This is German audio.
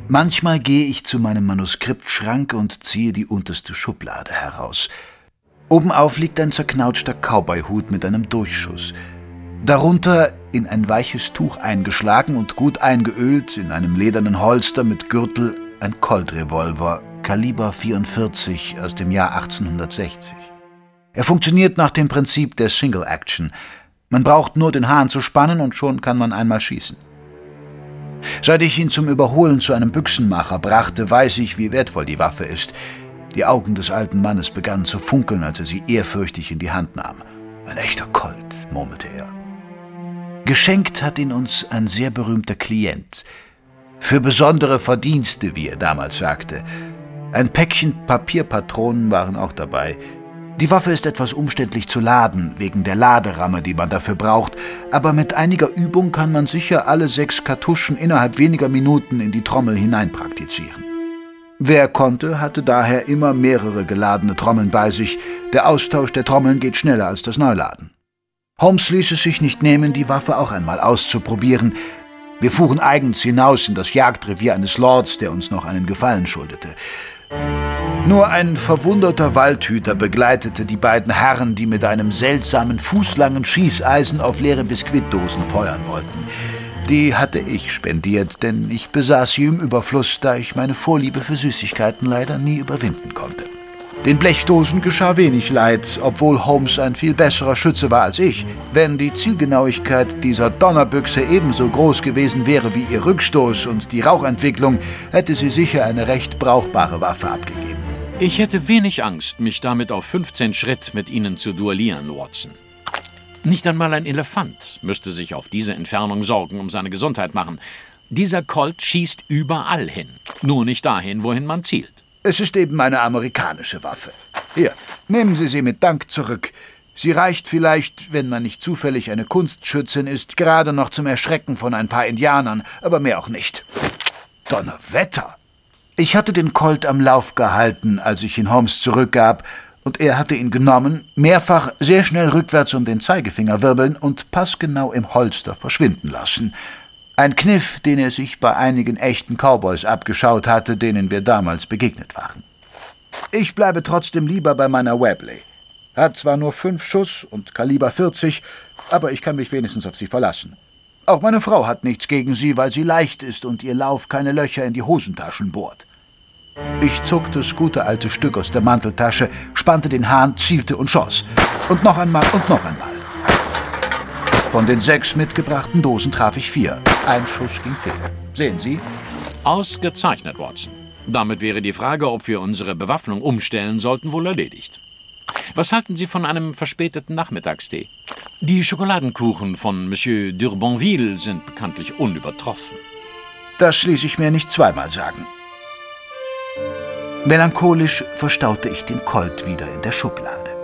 Manchmal gehe ich zu meinem Manuskriptschrank und ziehe die unterste Schublade heraus. Obenauf liegt ein zerknautschter Cowboyhut mit einem Durchschuss. Darunter, in ein weiches Tuch eingeschlagen und gut eingeölt, in einem ledernen Holster mit Gürtel, ein Colt-Revolver, Kaliber 44 aus dem Jahr 1860. Er funktioniert nach dem Prinzip der Single Action. Man braucht nur den Hahn zu spannen und schon kann man einmal schießen. Seit ich ihn zum Überholen zu einem Büchsenmacher brachte, weiß ich, wie wertvoll die Waffe ist. Die Augen des alten Mannes begannen zu funkeln, als er sie ehrfürchtig in die Hand nahm. Ein echter Colt, murmelte er. Geschenkt hat ihn uns ein sehr berühmter Klient. Für besondere Verdienste, wie er damals sagte. Ein Päckchen Papierpatronen waren auch dabei. Die Waffe ist etwas umständlich zu laden, wegen der Laderamme, die man dafür braucht, aber mit einiger Übung kann man sicher alle 6 Kartuschen innerhalb weniger Minuten in die Trommel hinein praktizieren. Wer konnte, hatte daher immer mehrere geladene Trommeln bei sich. Der Austausch der Trommeln geht schneller als das Neuladen. Holmes ließ es sich nicht nehmen, die Waffe auch einmal auszuprobieren. Wir fuhren eigens hinaus in das Jagdrevier eines Lords, der uns noch einen Gefallen schuldete. Nur ein verwunderter Waldhüter begleitete die beiden Herren, die mit einem seltsamen, fußlangen Schießeisen auf leere Biskuitdosen feuern wollten. Die hatte ich spendiert, denn ich besaß sie im Überfluss, da ich meine Vorliebe für Süßigkeiten leider nie überwinden konnte. Den Blechdosen geschah wenig Leid, obwohl Holmes ein viel besserer Schütze war als ich. Wenn die Zielgenauigkeit dieser Donnerbüchse ebenso groß gewesen wäre wie ihr Rückstoß und die Rauchentwicklung, hätte sie sicher eine recht brauchbare Waffe abgegeben. Ich hätte wenig Angst, mich damit auf 15 Schritt mit Ihnen zu duellieren, Watson. Nicht einmal ein Elefant müsste sich auf diese Entfernung Sorgen um seine Gesundheit machen. Dieser Colt schießt überall hin, nur nicht dahin, wohin man zielt. Es ist eben eine amerikanische Waffe. Hier, nehmen Sie sie mit Dank zurück. Sie reicht vielleicht, wenn man nicht zufällig eine Kunstschützin ist, gerade noch zum Erschrecken von ein paar Indianern, aber mehr auch nicht. Donnerwetter! Ich hatte den Colt am Lauf gehalten, als ich ihn Holmes zurückgab, und er hatte ihn genommen, mehrfach sehr schnell rückwärts um den Zeigefinger wirbeln und passgenau im Holster verschwinden lassen. Ein Kniff, den er sich bei einigen echten Cowboys abgeschaut hatte, denen wir damals begegnet waren. Ich bleibe trotzdem lieber bei meiner Webley. Hat zwar nur 5 Schuss und Kaliber 40, aber ich kann mich wenigstens auf sie verlassen. Auch meine Frau hat nichts gegen sie, weil sie leicht ist und ihr Lauf keine Löcher in die Hosentaschen bohrt. Ich zog das gute alte Stück aus der Manteltasche, spannte den Hahn, zielte und schoss. Und noch einmal und noch einmal. Von den 6 mitgebrachten Dosen traf ich 4. Ein Schuss ging fehl. Sehen Sie? Ausgezeichnet, Watson. Damit wäre die Frage, ob wir unsere Bewaffnung umstellen sollten, wohl erledigt. Was halten Sie von einem verspäteten Nachmittagstee? Die Schokoladenkuchen von Monsieur d'Urbanville sind bekanntlich unübertroffen. Das ließ ich mir nicht zweimal sagen. Melancholisch verstaute ich den Colt wieder in der Schublade.